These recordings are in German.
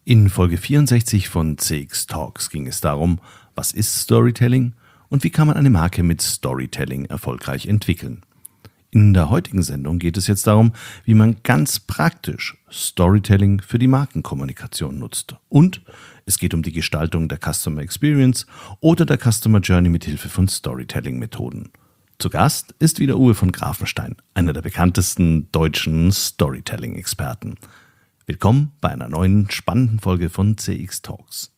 In Folge 64 von CX Talks ging es darum, was ist Storytelling und wie kann man eine Marke mit Storytelling erfolgreich entwickeln. In der heutigen Sendung geht es jetzt darum, wie man ganz praktisch Storytelling für die Markenkommunikation nutzt. Und es geht um die Gestaltung der Customer Experience oder der Customer Journey mit Hilfe von Storytelling-Methoden. Zu Gast ist wieder Uwe von Grafenstein, einer der bekanntesten deutschen Storytelling-Experten. Willkommen bei einer neuen spannenden Folge von CX Talks.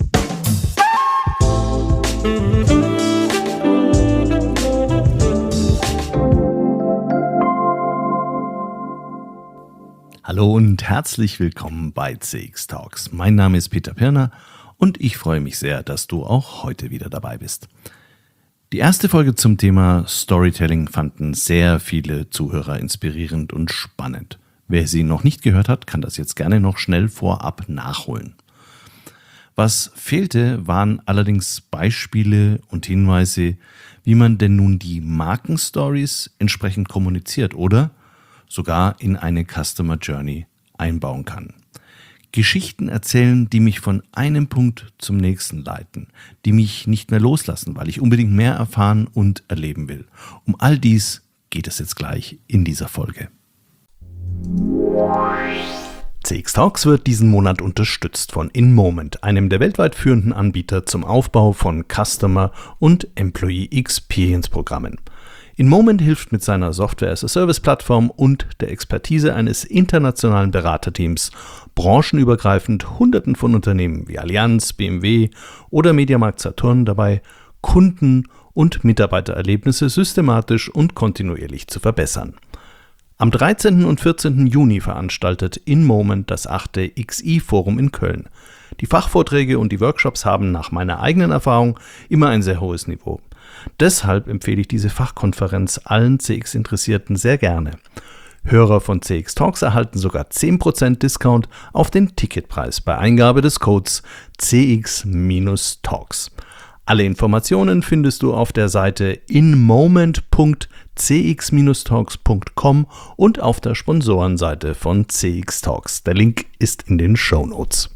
Hallo und herzlich willkommen bei CX Talks. Mein Name ist Peter Pirner und ich freue mich sehr, dass du auch heute wieder dabei bist. Die erste Folge zum Thema Storytelling fanden sehr viele Zuhörer inspirierend und spannend. Wer sie noch nicht gehört hat, kann das jetzt gerne noch schnell vorab nachholen. Was fehlte, waren allerdings Beispiele und Hinweise, wie man denn nun die Markenstories entsprechend kommuniziert oder sogar in eine Customer Journey einbauen kann. Geschichten erzählen, die mich von einem Punkt zum nächsten leiten, die mich nicht mehr loslassen, weil ich unbedingt mehr erfahren und erleben will. Um all dies geht es jetzt gleich in dieser Folge. CX Talks wird diesen Monat unterstützt von InMoment, einem der weltweit führenden Anbieter zum Aufbau von Customer- und Employee Experience-Programmen. InMoment hilft mit seiner Software-as-a-Service-Plattform und der Expertise eines internationalen Beraterteams branchenübergreifend Hunderten von Unternehmen wie Allianz, BMW oder Mediamarkt Saturn dabei, Kunden- und Mitarbeitererlebnisse systematisch und kontinuierlich zu verbessern. Am 13. und 14. Juni veranstaltet InMoment das 8. XI-Forum in Köln. Die Fachvorträge und die Workshops haben nach meiner eigenen Erfahrung immer ein sehr hohes Niveau. Deshalb empfehle ich diese Fachkonferenz allen CX-Interessierten sehr gerne. Hörer von CX Talks erhalten sogar 10% Discount auf den Ticketpreis bei Eingabe des Codes CX-Talks. Alle Informationen findest du auf der Seite inmoment.cx-talks.com und auf der Sponsorenseite von CX Talks. Der Link ist in den Shownotes.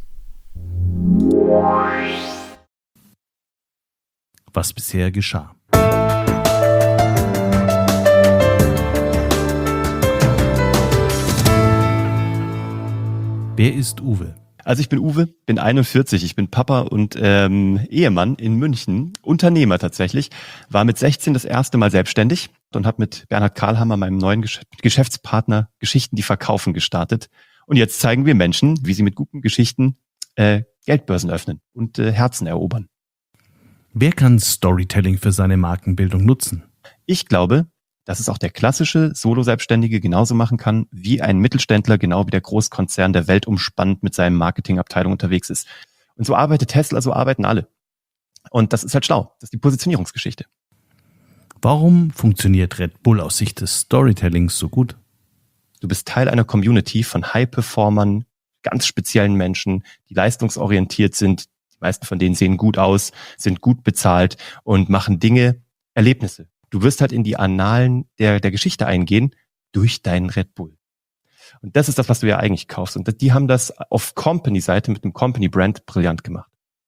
Was bisher geschah. Wer ist Uwe? Also ich bin Uwe, bin 41, ich bin Papa und Ehemann in München, Unternehmer tatsächlich, war mit 16 das erste Mal selbstständig und habe mit Bernhard Karlhammer, meinem neuen Geschäftspartner, Geschichten, die verkaufen gestartet. Und jetzt zeigen wir Menschen, wie sie mit guten Geschichten Geldbörsen öffnen und Herzen erobern. Wer kann Storytelling für seine Markenbildung nutzen? Ich glaube, dass es auch der klassische Solo-Selbstständige genauso machen kann, wie ein Mittelständler, genau wie der Großkonzern, der weltumspannend mit seinem Marketingabteilung unterwegs ist. Und so arbeitet Tesla, so arbeiten alle. Und das ist halt schlau. Das ist die Positionierungsgeschichte. Warum funktioniert Red Bull aus Sicht des Storytellings so gut? Du bist Teil einer Community von High-Performern, ganz speziellen Menschen, die leistungsorientiert sind. Die meisten von denen sehen gut aus, sind gut bezahlt und machen Dinge, Erlebnisse. Du wirst halt in die Annalen der Geschichte eingehen durch deinen Red Bull. Und das ist das, was du ja eigentlich kaufst. Und die haben das auf Company-Seite mit einem Company-Brand brillant gemacht.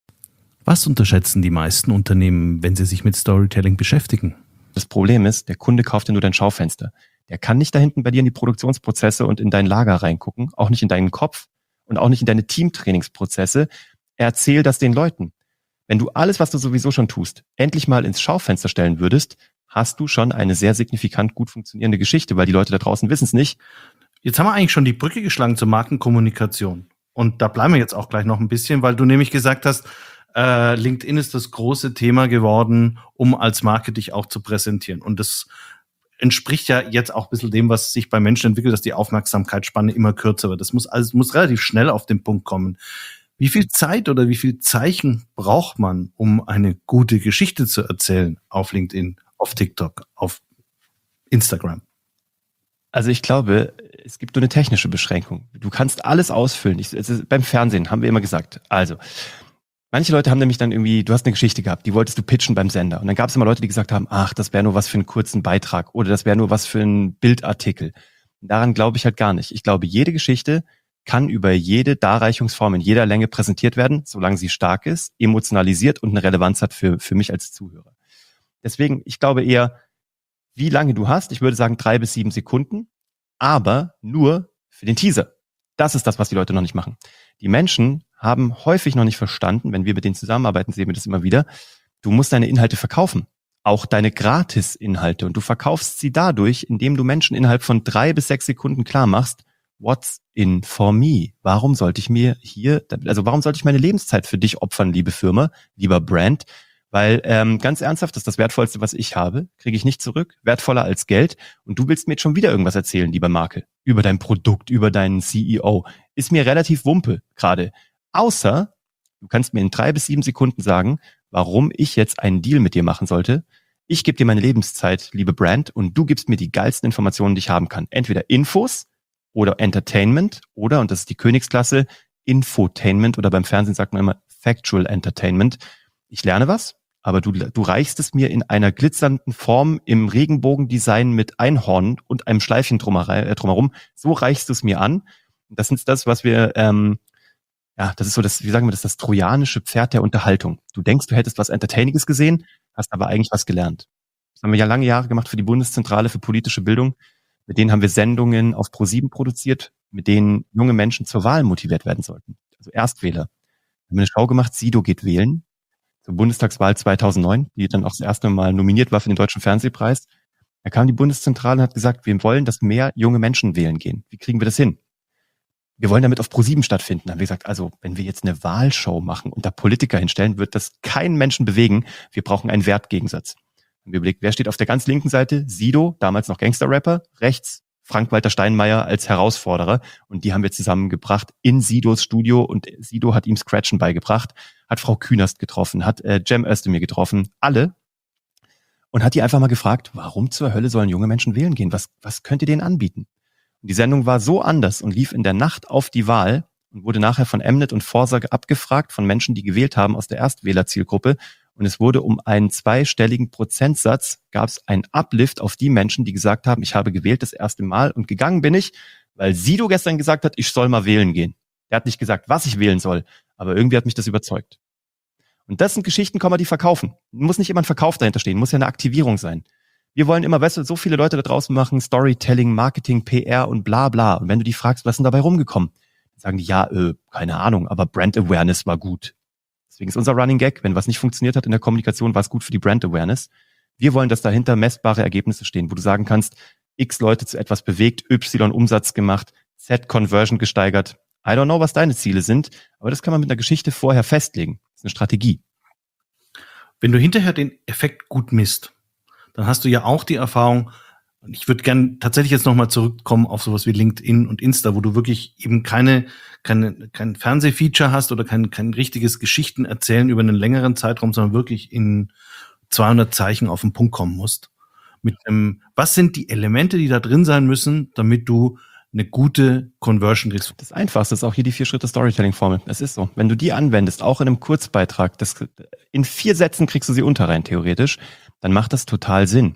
Was unterschätzen die meisten Unternehmen, wenn sie sich mit Storytelling beschäftigen? Das Problem ist, der Kunde kauft ja nur dein Schaufenster. Der kann nicht da hinten bei dir in die Produktionsprozesse und in dein Lager reingucken, auch nicht in deinen Kopf und auch nicht in deine Teamtrainingsprozesse. Erzähl das den Leuten. Wenn du alles, was du sowieso schon tust, endlich mal ins Schaufenster stellen würdest, hast du schon eine sehr signifikant gut funktionierende Geschichte, weil die Leute da draußen wissen es nicht. Jetzt haben wir eigentlich schon die Brücke geschlagen zur Markenkommunikation. Und da bleiben wir jetzt auch gleich noch ein bisschen, weil du nämlich gesagt hast, LinkedIn ist das große Thema geworden, um als Marke dich auch zu präsentieren. Und das entspricht ja jetzt auch ein bisschen dem, was sich bei Menschen entwickelt, dass die Aufmerksamkeitsspanne immer kürzer wird. Das muss relativ schnell auf den Punkt kommen. Wie viel Zeit oder wie viel Zeichen braucht man, um eine gute Geschichte zu erzählen auf LinkedIn, auf TikTok, auf Instagram? Also ich glaube, es gibt nur eine technische Beschränkung. Du kannst alles ausfüllen. Beim Fernsehen haben wir immer gesagt, also manche Leute haben nämlich dann irgendwie, du hast eine Geschichte gehabt, die wolltest du pitchen beim Sender. Und dann gab es immer Leute, die gesagt haben, ach, das wäre nur was für einen kurzen Beitrag oder das wäre nur was für einen Bildartikel. Daran glaube ich halt gar nicht. Ich glaube, jede Geschichte kann über jede Darreichungsform in jeder Länge präsentiert werden, solange sie stark ist, emotionalisiert und eine Relevanz hat für mich als Zuhörer. Deswegen, ich glaube eher, wie lange du hast, ich würde sagen 3 bis 7 Sekunden, aber nur für den Teaser. Das ist das, was die Leute noch nicht machen. Die Menschen haben häufig noch nicht verstanden, wenn wir mit denen zusammenarbeiten, sehen wir das immer wieder, du musst deine Inhalte verkaufen. Auch deine Gratis-Inhalte. Und du verkaufst sie dadurch, indem du Menschen innerhalb von 3 bis 6 Sekunden klar machst, what's in for me? Warum sollte ich warum sollte ich meine Lebenszeit für dich opfern, liebe Firma, lieber Brand? Weil ganz ernsthaft, das ist das Wertvollste, was ich habe, kriege ich nicht zurück, wertvoller als Geld. Und du willst mir jetzt schon wieder irgendwas erzählen, lieber Marke, über dein Produkt, über deinen CEO. Ist mir relativ Wumpe gerade. Außer, du kannst mir in 3 bis 7 Sekunden sagen, warum ich jetzt einen Deal mit dir machen sollte. Ich gebe dir meine Lebenszeit, liebe Brand, und du gibst mir die geilsten Informationen, die ich haben kann. Entweder Infos oder Entertainment oder, und das ist die Königsklasse, Infotainment oder beim Fernsehen sagt man immer Factual Entertainment. Ich lerne was, aber du reichst es mir in einer glitzernden Form im Regenbogendesign mit Einhorn und einem Schleifchen drumherum. So reichst du es mir an. Das ist das, was wir, das ist so das, wie sagen wir das trojanische Pferd der Unterhaltung. Du denkst, du hättest was Entertainiges gesehen, hast aber eigentlich was gelernt. Das haben wir ja lange Jahre gemacht für die Bundeszentrale für politische Bildung. Mit denen haben wir Sendungen auf ProSieben produziert, mit denen junge Menschen zur Wahl motiviert werden sollten. Also Erstwähler. Wir haben eine Show gemacht, Sido geht wählen, zur Bundestagswahl 2009, die dann auch das erste Mal nominiert war für den Deutschen Fernsehpreis. Da kam die Bundeszentrale und hat gesagt, wir wollen, dass mehr junge Menschen wählen gehen. Wie kriegen wir das hin? Wir wollen damit auf ProSieben stattfinden. Da haben wir gesagt, also wenn wir jetzt eine Wahlshow machen und da Politiker hinstellen, wird das keinen Menschen bewegen. Wir brauchen einen Wertgegensatz. Haben wir überlegt, wer steht auf der ganz linken Seite? Sido, damals noch Gangster-Rapper. Rechts Frank-Walter Steinmeier als Herausforderer. Und die haben wir zusammengebracht in Sidos Studio. Und Sido hat ihm Scratchen beigebracht, hat Frau Künast getroffen, hat Cem Özdemir getroffen, alle. Und hat die einfach mal gefragt, warum zur Hölle sollen junge Menschen wählen gehen? Was könnt ihr denen anbieten? Und die Sendung war so anders und lief in der Nacht auf die Wahl und wurde nachher von Mnet und Forsa abgefragt von Menschen, die gewählt haben aus der Erstwählerzielgruppe. Und es wurde um einen 2-stelligen Prozentsatz, gab es einen Uplift auf die Menschen, die gesagt haben, ich habe gewählt das erste Mal und gegangen bin ich, weil Sido gestern gesagt hat, ich soll mal wählen gehen. Der hat nicht gesagt, was ich wählen soll, aber irgendwie hat mich das überzeugt. Und das sind Geschichten, kann man die verkaufen. Muss nicht immer ein Verkauf dahinter stehen, muss ja eine Aktivierung sein. Wir wollen immer, weißt du, so viele Leute da draußen machen Storytelling, Marketing, PR und bla bla. Und wenn du die fragst, was ist denn dabei rumgekommen? Dann sagen die, ja, keine Ahnung, aber Brand Awareness war gut. Deswegen ist unser Running Gag, wenn was nicht funktioniert hat in der Kommunikation, war es gut für die Brand Awareness. Wir wollen, dass dahinter messbare Ergebnisse stehen, wo du sagen kannst, X Leute zu etwas bewegt, Y Umsatz gemacht, Z Conversion gesteigert. I don't know, was deine Ziele sind, aber das kann man mit einer Geschichte vorher festlegen. Das ist eine Strategie. Wenn du hinterher den Effekt gut misst, dann hast du ja auch die Erfahrung, und ich würde gern tatsächlich jetzt nochmal zurückkommen auf sowas wie LinkedIn und Insta, wo du wirklich eben kein Fernsehfeature hast oder kein richtiges Geschichten erzählen über einen längeren Zeitraum, sondern wirklich in 200 Zeichen auf den Punkt kommen musst. Was sind die Elemente, die da drin sein müssen, damit du eine gute Conversion kriegst? Das Einfachste ist auch hier die 4-Schritte-Storytelling-Formel. Es ist so. Wenn du die anwendest, auch in einem Kurzbeitrag, in 4 Sätzen kriegst du sie unter rein, theoretisch, dann macht das total Sinn.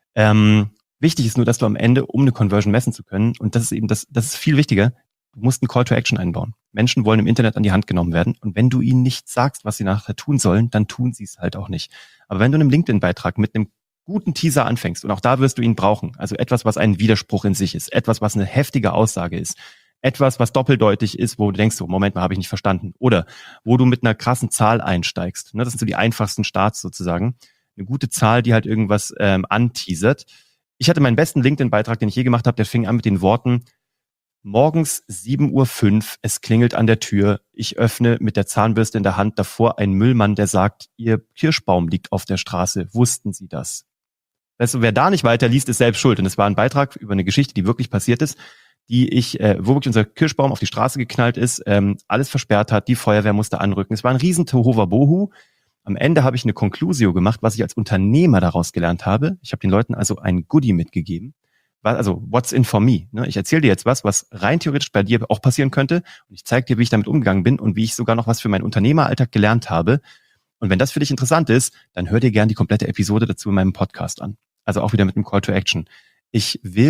Wichtig ist nur, dass du am Ende, um eine Conversion messen zu können, und das ist eben das ist viel wichtiger, du musst einen Call to Action einbauen. Menschen wollen im Internet an die Hand genommen werden und wenn du ihnen nicht sagst, was sie nachher tun sollen, dann tun sie es halt auch nicht. Aber wenn du in einem LinkedIn-Beitrag mit einem guten Teaser anfängst, und auch da wirst du ihn brauchen, also etwas, was ein Widerspruch in sich ist, etwas, was eine heftige Aussage ist, etwas, was doppeldeutig ist, wo du denkst, so, Moment mal, habe ich nicht verstanden. Oder wo du mit einer krassen Zahl einsteigst. Das sind so die einfachsten Starts sozusagen. Eine gute Zahl, die halt irgendwas anteasert. Ich hatte meinen besten LinkedIn-Beitrag, den ich je gemacht habe, der fing an mit den Worten, morgens 7:05 Uhr, es klingelt an der Tür, ich öffne mit der Zahnbürste in der Hand, davor ein Müllmann, der sagt, Ihr Kirschbaum liegt auf der Straße, wussten Sie das? Also wer da nicht weiterliest, ist selbst schuld. Und es war ein Beitrag über eine Geschichte, die wirklich passiert ist, wo wirklich unser Kirschbaum auf die Straße geknallt ist, alles versperrt hat, die Feuerwehr musste anrücken. Es war ein riesen Tohuwabohu. Am Ende habe ich eine Conclusio gemacht, was ich als Unternehmer daraus gelernt habe. Ich habe den Leuten also ein Goodie mitgegeben. Also, what's in for me? Ich erzähle dir jetzt was rein theoretisch bei dir auch passieren könnte. Und ich zeige dir, wie ich damit umgegangen bin und wie ich sogar noch was für meinen Unternehmeralltag gelernt habe. Und wenn das für dich interessant ist, dann hör dir gerne die komplette Episode dazu in meinem Podcast an. Also auch wieder mit einem Call to Action. Ich will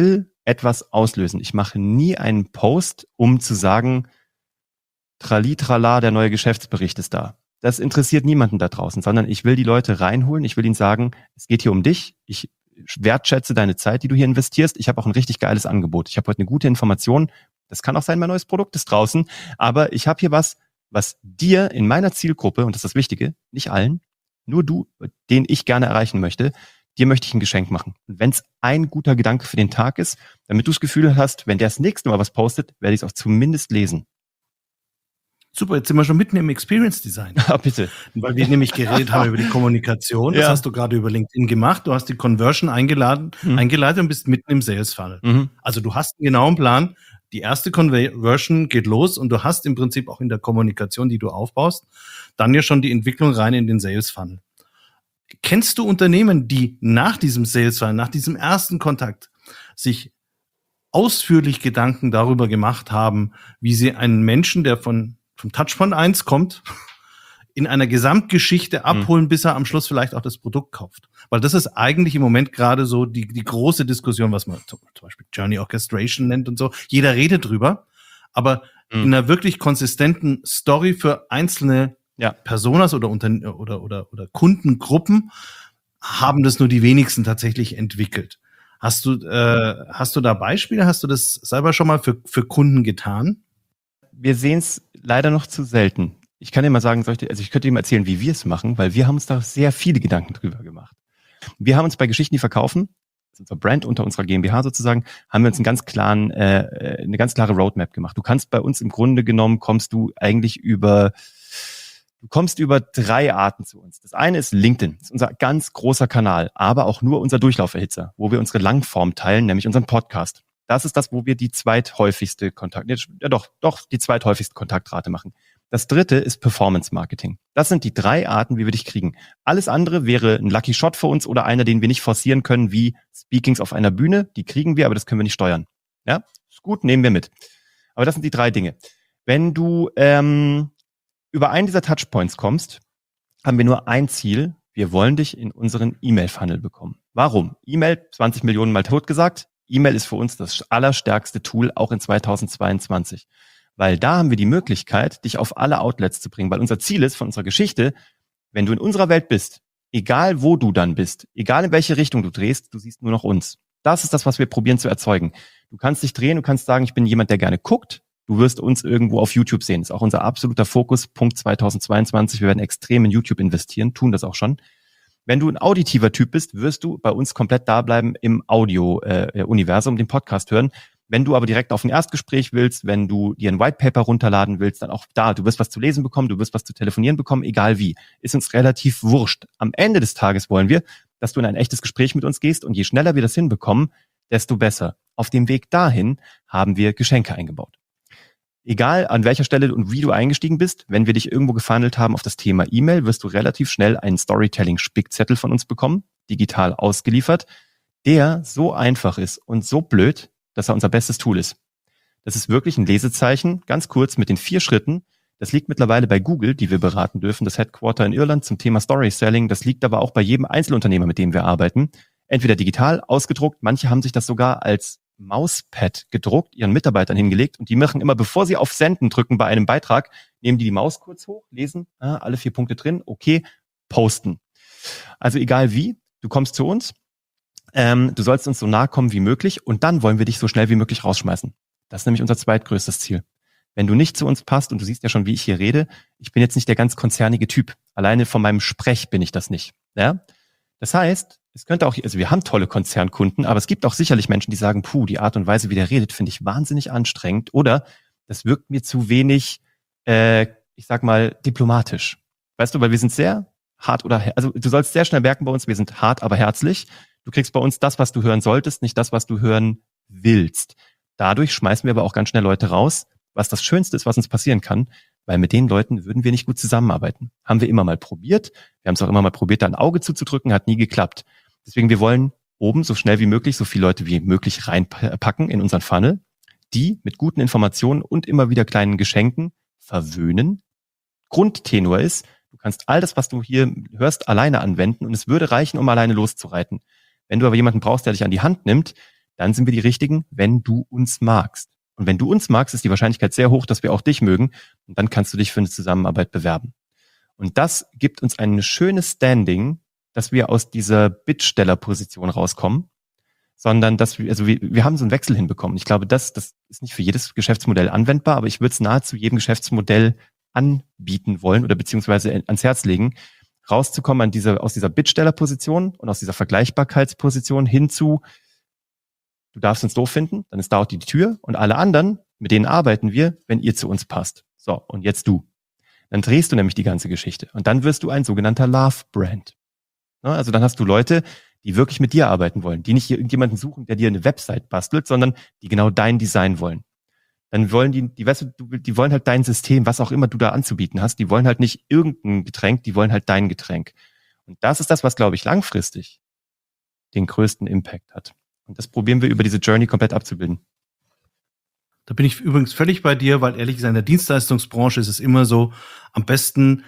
etwas auslösen. Ich mache nie einen Post, um zu sagen, Trali, trala, der neue Geschäftsbericht ist da. Das interessiert niemanden da draußen, sondern ich will die Leute reinholen. Ich will ihnen sagen, es geht hier um dich. Ich wertschätze deine Zeit, die du hier investierst. Ich habe auch ein richtig geiles Angebot. Ich habe heute eine gute Information. Das kann auch sein, mein neues Produkt ist draußen. Aber ich habe hier was dir in meiner Zielgruppe, und das ist das Wichtige, nicht allen, nur du, den ich gerne erreichen möchte, dir möchte ich ein Geschenk machen. Und wenn es ein guter Gedanke für den Tag ist, damit du das Gefühl hast, wenn der das nächste Mal was postet, werde ich es auch zumindest lesen. Super, jetzt sind wir schon mitten im Experience Design. Ah, bitte. Weil wir nämlich geredet haben über die Kommunikation. Das hast du gerade über LinkedIn gemacht. Du hast die Conversion eingeleitet und bist mitten im Sales Funnel. Also du hast einen genauen Plan. Die erste Conversion geht los und du hast im Prinzip auch in der Kommunikation, die du aufbaust, dann ja schon die Entwicklung rein in den Sales Funnel. Kennst du Unternehmen, die nach diesem Sales Funnel, nach diesem ersten Kontakt sich ausführlich Gedanken darüber gemacht haben, wie sie einen Menschen, der vom Touchpoint 1 kommt, in einer Gesamtgeschichte abholen, bis er am Schluss vielleicht auch das Produkt kauft. Weil das ist eigentlich im Moment gerade so die große Diskussion, was man zum Beispiel Journey Orchestration nennt und so. Jeder redet drüber, aber in einer wirklich konsistenten Story für einzelne Personas oder Kundengruppen haben das nur die wenigsten tatsächlich entwickelt. Hast du da Beispiele? Hast du das selber schon mal für Kunden getan? Wir sehen es leider noch zu selten. Ich kann dir mal sagen, ich könnte dir mal erzählen, wie wir es machen, weil wir haben uns da sehr viele Gedanken drüber gemacht. Wir haben uns bei Geschichten, die verkaufen, das ist unser Brand unter unserer GmbH sozusagen, haben wir uns eine ganz klare Roadmap gemacht. Du kannst bei uns im Grunde genommen, kommst du über 3 Arten zu uns. Das eine ist LinkedIn, das ist unser ganz großer Kanal, aber auch nur unser Durchlauferhitzer, wo wir unsere Langform teilen, nämlich unseren Podcast. Das ist das, wo wir die zweithäufigste Kontaktrate machen. Das dritte ist Performance Marketing. Das sind die 3 Arten, wie wir dich kriegen. Alles andere wäre ein Lucky Shot für uns oder einer, den wir nicht forcieren können, wie Speakings auf einer Bühne. Die kriegen wir, aber das können wir nicht steuern. Ja, ist gut, nehmen wir mit. Aber das sind die 3 Dinge. Wenn du über einen dieser Touchpoints kommst, haben wir nur ein Ziel. Wir wollen dich in unseren E-Mail-Funnel bekommen. Warum? E-Mail, 20 Millionen Mal tot gesagt. E-Mail ist für uns das allerstärkste Tool, auch in 2022. Weil da haben wir die Möglichkeit, dich auf alle Outlets zu bringen. Weil unser Ziel ist von unserer Geschichte, wenn du in unserer Welt bist, egal wo du dann bist, egal in welche Richtung du drehst, du siehst nur noch uns. Das ist das, was wir probieren zu erzeugen. Du kannst dich drehen, du kannst sagen, ich bin jemand, der gerne guckt. Du wirst uns irgendwo auf YouTube sehen. Das ist auch unser absoluter Fokus, Punkt 2022. Wir werden extrem in YouTube investieren, tun das auch schon. Wenn du ein auditiver Typ bist, wirst du bei uns komplett da bleiben im Audio-Universum, den Podcast hören. Wenn du aber direkt auf ein Erstgespräch willst, wenn du dir ein Whitepaper runterladen willst, dann auch da. Du wirst was zu lesen bekommen, du wirst was zu telefonieren bekommen, egal wie. Ist uns relativ wurscht. Am Ende des Tages wollen wir, dass du in ein echtes Gespräch mit uns gehst und je schneller wir das hinbekommen, desto besser. Auf dem Weg dahin haben wir Geschenke eingebaut. Egal an welcher Stelle und wie du eingestiegen bist, wenn wir dich irgendwo gefunnelt haben auf das Thema E-Mail, wirst du relativ schnell einen Storytelling-Spickzettel von uns bekommen, digital ausgeliefert, der so einfach ist und so blöd, dass er unser bestes Tool ist. Das ist wirklich ein Lesezeichen, ganz kurz mit den 4 Schritten. Das liegt mittlerweile bei Google, die wir beraten dürfen, das Headquarter in Irland zum Thema Story-Selling. Das liegt aber auch bei jedem Einzelunternehmer, mit dem wir arbeiten. Entweder digital ausgedruckt, manche haben sich das sogar als Mauspad gedruckt, ihren Mitarbeitern hingelegt und die machen immer, bevor sie auf Senden drücken bei einem Beitrag, nehmen die Maus kurz hoch, lesen, alle 4 Punkte drin, okay, posten. Also egal wie, du kommst zu uns, du sollst uns so nahe kommen wie möglich und dann wollen wir dich so schnell wie möglich rausschmeißen. Das ist nämlich unser zweitgrößtes Ziel. Wenn du nicht zu uns passt, und du siehst ja schon, wie ich hier rede, ich bin jetzt nicht der ganz konzernige Typ. Alleine von meinem Sprech bin ich das nicht. Ja? Das heißt, es könnte auch, also wir haben tolle Konzernkunden, aber es gibt auch sicherlich Menschen, die sagen, die Art und Weise, wie der redet, finde ich wahnsinnig anstrengend oder das wirkt mir zu wenig, ich sag mal, diplomatisch. Weißt du, weil wir sind sehr hart also du sollst sehr schnell merken bei uns, wir sind hart, aber herzlich. Du kriegst bei uns das, was du hören solltest, nicht das, was du hören willst. Dadurch schmeißen wir aber auch ganz schnell Leute raus, was das Schönste ist, was uns passieren kann, weil mit den Leuten würden wir nicht gut zusammenarbeiten. Haben wir immer mal probiert. Wir haben es auch immer mal probiert, da ein Auge zuzudrücken, hat nie geklappt. Deswegen, wir wollen oben so schnell wie möglich so viele Leute wie möglich reinpacken in unseren Funnel, die mit guten Informationen und immer wieder kleinen Geschenken verwöhnen. Grundtenor ist, du kannst all das, was du hier hörst, alleine anwenden und es würde reichen, um alleine loszureiten. Wenn du aber jemanden brauchst, der dich an die Hand nimmt, dann sind wir die Richtigen, wenn du uns magst. Und wenn du uns magst, ist die Wahrscheinlichkeit sehr hoch, dass wir auch dich mögen. Und dann kannst du dich für eine Zusammenarbeit bewerben. Und das gibt uns ein schönes Standing, dass wir aus dieser Bittstellerposition rauskommen, sondern dass wir haben so einen Wechsel hinbekommen. Ich glaube, das ist nicht für jedes Geschäftsmodell anwendbar, aber ich würde es nahezu jedem Geschäftsmodell anbieten wollen oder beziehungsweise ans Herz legen, rauszukommen aus dieser Bittstellerposition und aus dieser Vergleichbarkeitsposition hinzu, du darfst uns doof finden, dann ist da auch die Tür und alle anderen, mit denen arbeiten wir, wenn ihr zu uns passt. So, und jetzt du. Dann drehst du nämlich die ganze Geschichte und dann wirst du ein sogenannter Love-Brand. Also dann hast du Leute, die wirklich mit dir arbeiten wollen, die nicht irgendjemanden suchen, der dir eine Website bastelt, sondern die genau dein Design wollen. Dann wollen die wollen halt dein System, was auch immer du da anzubieten hast, die wollen halt nicht irgendein Getränk, die wollen halt dein Getränk. Und das ist das, was, glaube ich, langfristig den größten Impact hat. Und das probieren wir über diese Journey komplett abzubilden. Da bin ich übrigens völlig bei dir, weil ehrlich gesagt in der Dienstleistungsbranche ist es immer so, am besten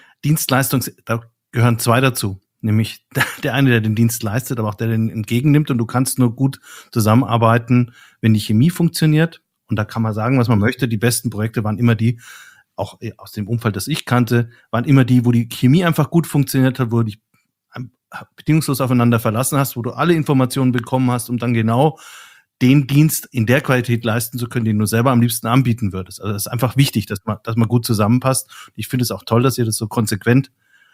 da gehören zwei dazu. Nämlich der eine, der den Dienst leistet, aber auch der den entgegennimmt. Und du kannst nur gut zusammenarbeiten, wenn die Chemie funktioniert. Und da kann man sagen, was man möchte. Die besten Projekte waren immer die, auch aus dem Umfeld, das ich kannte, waren immer die, wo die Chemie einfach gut funktioniert hat, wo du dich bedingungslos aufeinander verlassen hast, wo du alle Informationen bekommen hast, um dann genau den Dienst in der Qualität leisten zu können, den du selber am liebsten anbieten würdest. Also das ist einfach wichtig, dass man gut zusammenpasst. Ich finde es auch toll, dass ihr das so konsequent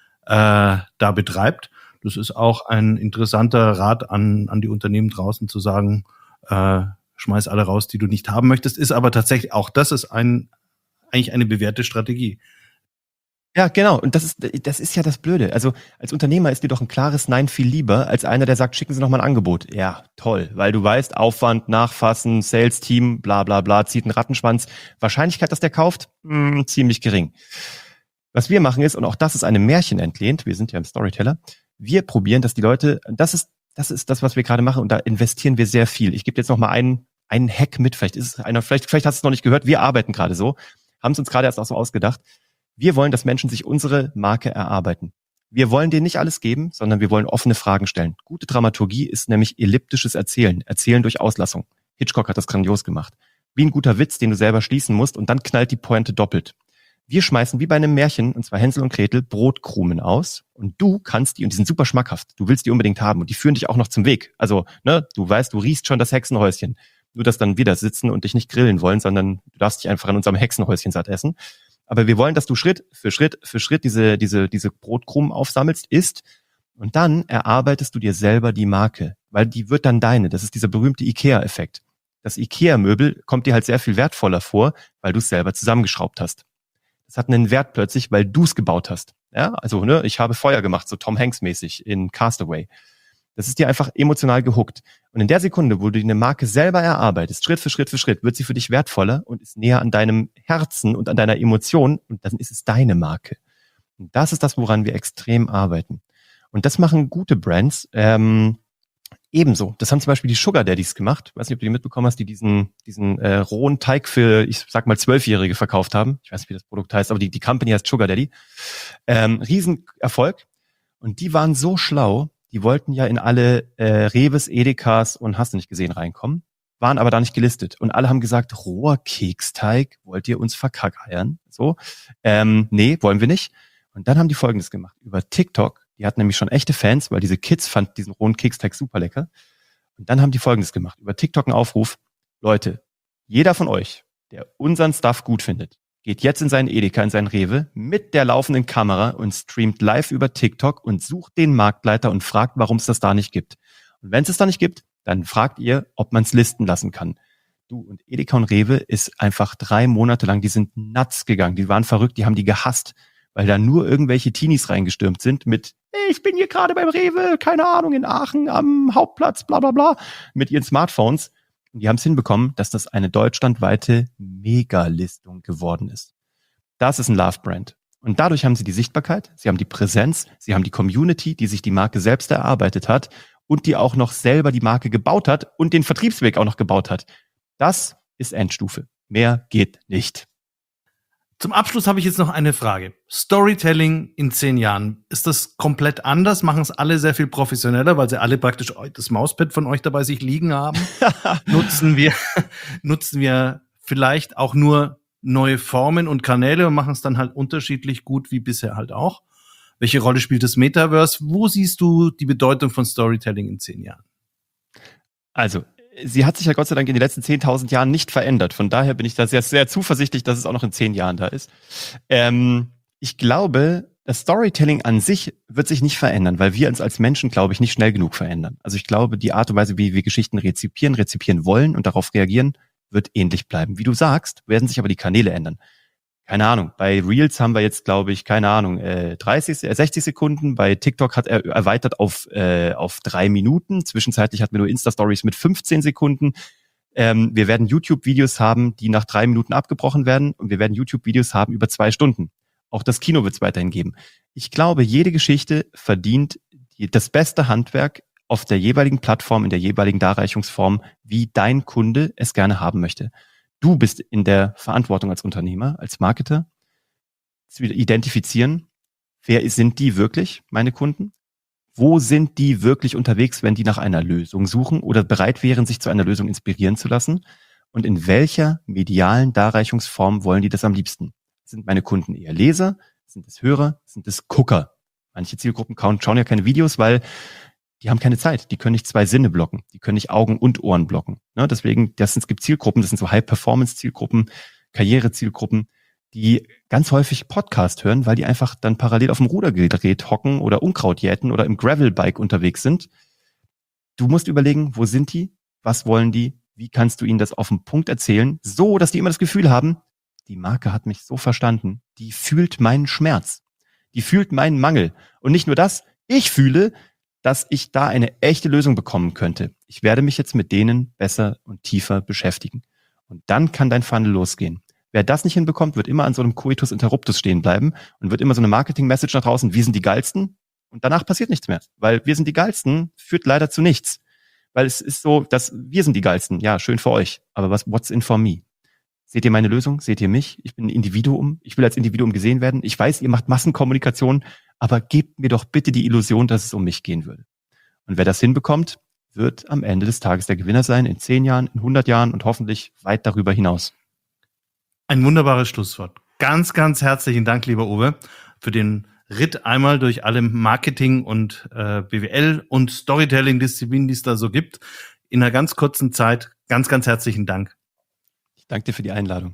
da betreibt. Das ist auch ein interessanter Rat an die Unternehmen draußen zu sagen, schmeiß alle raus, die du nicht haben möchtest. Ist aber tatsächlich, auch das ist eigentlich eine bewährte Strategie. Ja, genau. Und das ist ja das Blöde. Also als Unternehmer ist dir doch ein klares Nein viel lieber als einer, der sagt, schicken Sie noch mal ein Angebot. Ja, toll. Weil du weißt, Aufwand, Nachfassen, Sales-Team, bla bla bla, zieht einen Rattenschwanz. Wahrscheinlichkeit, dass der kauft, ziemlich gering. Was wir machen ist, und auch das ist einem Märchen entlehnt, wir sind ja im Storyteller, wir probieren, dass die Leute, das ist das, was wir gerade machen, und da investieren wir sehr viel. Ich gebe jetzt noch mal einen Hack mit, vielleicht hast du es noch nicht gehört, wir arbeiten gerade so, haben es uns gerade erst auch so ausgedacht. Wir wollen, dass Menschen sich unsere Marke erarbeiten. Wir wollen denen nicht alles geben, sondern wir wollen offene Fragen stellen. Gute Dramaturgie ist nämlich elliptisches Erzählen. Erzählen durch Auslassung. Hitchcock hat das grandios gemacht. Wie ein guter Witz, den du selber schließen musst, und dann knallt die Pointe doppelt. Wir schmeißen wie bei einem Märchen, und zwar Hänsel und Gretel, Brotkrumen aus, und du kannst die, und die sind super schmackhaft, du willst die unbedingt haben, und die führen dich auch noch zum Weg. Also, du weißt, du riechst schon das Hexenhäuschen. Nur, dass dann wieder sitzen und dich nicht grillen wollen, sondern du darfst dich einfach an unserem Hexenhäuschen satt essen. Aber wir wollen, dass du Schritt für Schritt diese Brotkrumen aufsammelst, isst, und dann erarbeitest du dir selber die Marke, weil die wird dann deine. Das ist dieser berühmte IKEA-Effekt. Das IKEA-Möbel kommt dir halt sehr viel wertvoller vor, weil du es selber zusammengeschraubt hast. Das hat einen Wert plötzlich, weil du es gebaut hast. Ja, also ich habe Feuer gemacht, so Tom Hanks mäßig in Castaway. Das ist dir einfach emotional gehuckt. Und in der Sekunde, wo du eine Marke selber erarbeitest, Schritt für Schritt, wird sie für dich wertvoller und ist näher an deinem Herzen und an deiner Emotion, und dann ist es deine Marke. Und das ist das, woran wir extrem arbeiten. Und das machen gute Brands ebenso. Das haben zum Beispiel die Sugar Daddies gemacht. Ich weiß nicht, ob du die mitbekommen hast, die diesen rohen Teig für, ich sag mal, 12-Jährige verkauft haben. Ich weiß nicht, wie das Produkt heißt, aber die Company heißt Sugar Daddy. Riesenerfolg. Und die waren so schlau, die wollten ja in alle Reves, Edekas und hast du nicht gesehen reinkommen, waren aber da nicht gelistet. Und alle haben gesagt, roher Keksteig, wollt ihr uns verkackeiern? So, nee, wollen wir nicht. Und dann haben die Folgendes gemacht. Über TikTok, die hatten nämlich schon echte Fans, weil diese Kids fanden diesen rohen Keksteig super lecker. Und dann haben die Folgendes gemacht. Über TikTok einen Aufruf. Leute, jeder von euch, der unseren Stuff gut findet, geht jetzt in seinen Edeka, in seinen Rewe mit der laufenden Kamera und streamt live über TikTok und sucht den Marktleiter und fragt, warum es das da nicht gibt. Und wenn es da nicht gibt, dann fragt ihr, ob man es listen lassen kann. Du, und Edeka und Rewe ist einfach 3 Monate lang, die sind nuts gegangen, die waren verrückt, die haben die gehasst, weil da nur irgendwelche Teenies reingestürmt sind mit, ich bin hier gerade beim Rewe, keine Ahnung, in Aachen am Hauptplatz, bla bla bla, mit ihren Smartphones. Und die haben es hinbekommen, dass das eine deutschlandweite Megalistung geworden ist. Das ist ein Love-Brand. Und dadurch haben sie die Sichtbarkeit, sie haben die Präsenz, sie haben die Community, die sich die Marke selbst erarbeitet hat und die auch noch selber die Marke gebaut hat und den Vertriebsweg auch noch gebaut hat. Das ist Endstufe. Mehr geht nicht. Zum Abschluss habe ich jetzt noch eine Frage. Storytelling in 10 Jahren, ist das komplett anders? Machen es alle sehr viel professioneller, weil sie alle praktisch das Mauspad von euch dabei sich liegen haben? Nutzen wir vielleicht auch nur neue Formen und Kanäle und machen es dann halt unterschiedlich gut wie bisher halt auch? Welche Rolle spielt das Metaverse? Wo siehst du die Bedeutung von Storytelling in 10 Jahren? Also, sie hat sich ja Gott sei Dank in den letzten 10.000 Jahren nicht verändert. Von daher bin ich da sehr, sehr zuversichtlich, dass es auch noch in 10 Jahren da ist. Ich glaube, das Storytelling an sich wird sich nicht verändern, weil wir uns als Menschen, glaube ich, nicht schnell genug verändern. Also ich glaube, die Art und Weise, wie wir Geschichten rezipieren wollen und darauf reagieren, wird ähnlich bleiben. Wie du sagst, werden sich aber die Kanäle ändern. Keine Ahnung, bei Reels haben wir jetzt, glaube ich, 60 Sekunden. Bei TikTok hat er erweitert auf 3 Minuten. Zwischenzeitlich hatten wir nur Insta-Stories mit 15 Sekunden. Wir werden YouTube-Videos haben, die nach 3 Minuten abgebrochen werden. Und wir werden YouTube-Videos haben über 2 Stunden. Auch das Kino wird es weiterhin geben. Ich glaube, jede Geschichte verdient das beste Handwerk auf der jeweiligen Plattform, in der jeweiligen Darreichungsform, wie dein Kunde es gerne haben möchte. Du bist in der Verantwortung als Unternehmer, als Marketer, zu identifizieren, wer sind die wirklich, meine Kunden? Wo sind die wirklich unterwegs, wenn die nach einer Lösung suchen oder bereit wären, sich zu einer Lösung inspirieren zu lassen? Und in welcher medialen Darreichungsform wollen die das am liebsten? Sind meine Kunden eher Leser? Sind es Hörer? Sind es Gucker? Manche Zielgruppen schauen ja keine Videos, weil die haben keine Zeit, die können nicht 2 Sinne blocken, die können nicht Augen und Ohren blocken. Ne? Deswegen, es gibt Zielgruppen, das sind so High-Performance-Zielgruppen, Karriere-Zielgruppen, die ganz häufig Podcast hören, weil die einfach dann parallel auf dem Rudergerät hocken oder Unkraut jäten oder im Gravelbike unterwegs sind. Du musst überlegen, wo sind die, was wollen die, wie kannst du ihnen das auf den Punkt erzählen, so, dass die immer das Gefühl haben, die Marke hat mich so verstanden, die fühlt meinen Schmerz, die fühlt meinen Mangel. Und nicht nur das, ich fühle, dass ich da eine echte Lösung bekommen könnte. Ich werde mich jetzt mit denen besser und tiefer beschäftigen. Und dann kann dein Funnel losgehen. Wer das nicht hinbekommt, wird immer an so einem Coitus Interruptus stehen bleiben und wird immer so eine Marketing-Message nach draußen, wir sind die Geilsten. Und danach passiert nichts mehr. Weil wir sind die Geilsten führt leider zu nichts. Weil es ist so, dass wir sind die Geilsten. Ja, schön für euch. Aber what's in for me? Seht ihr meine Lösung? Seht ihr mich? Ich bin ein Individuum. Ich will als Individuum gesehen werden. Ich weiß, ihr macht Massenkommunikation. Aber gebt mir doch bitte die Illusion, dass es um mich gehen würde. Und wer das hinbekommt, wird am Ende des Tages der Gewinner sein, in 10 Jahren, in 100 Jahren und hoffentlich weit darüber hinaus. Ein wunderbares Schlusswort. Ganz, ganz herzlichen Dank, lieber Uwe, für den Ritt einmal durch alle Marketing- und BWL- und Storytelling-Disziplinen, die es da so gibt, in einer ganz kurzen Zeit. Ganz, ganz herzlichen Dank. Ich danke dir für die Einladung.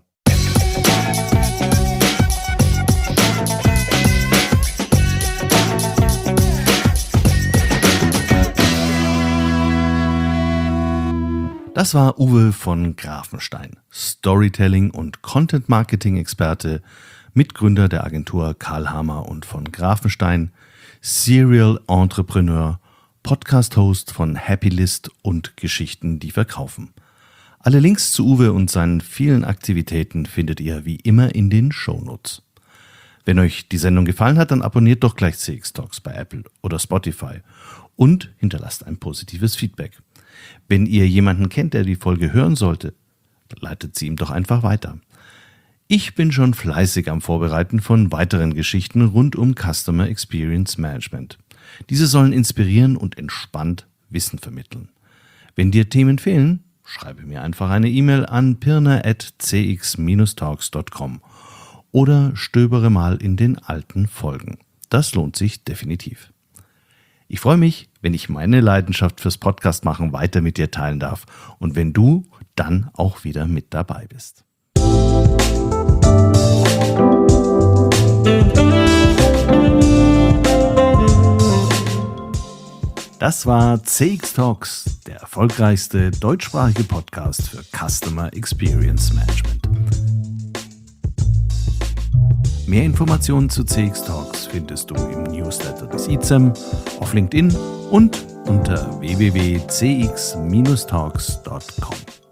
Das war Uwe von Grafenstein, Storytelling- und Content-Marketing-Experte, Mitgründer der Agentur Karl Hammer und von Grafenstein, Serial Entrepreneur, Podcast-Host von Happylist und Geschichten, die verkaufen. Alle Links zu Uwe und seinen vielen Aktivitäten findet ihr wie immer in den Shownotes. Wenn euch die Sendung gefallen hat, dann abonniert doch gleich CX Talks bei Apple oder Spotify und hinterlasst ein positives Feedback. Wenn ihr jemanden kennt, der die Folge hören sollte, leitet sie ihm doch einfach weiter. Ich bin schon fleißig am Vorbereiten von weiteren Geschichten rund um Customer Experience Management. Diese sollen inspirieren und entspannt Wissen vermitteln. Wenn dir Themen fehlen, schreibe mir einfach eine E-Mail an pirna@cx-talks.com oder stöbere mal in den alten Folgen. Das lohnt sich definitiv. Ich freue mich, wenn ich meine Leidenschaft fürs Podcast machen weiter mit dir teilen darf und wenn du dann auch wieder mit dabei bist. Das war CX Talks, der erfolgreichste deutschsprachige Podcast für Customer Experience Management. Mehr Informationen zu CX Talks findest du im Newsletter des ICEM, auf LinkedIn und unter www.cx-talks.com.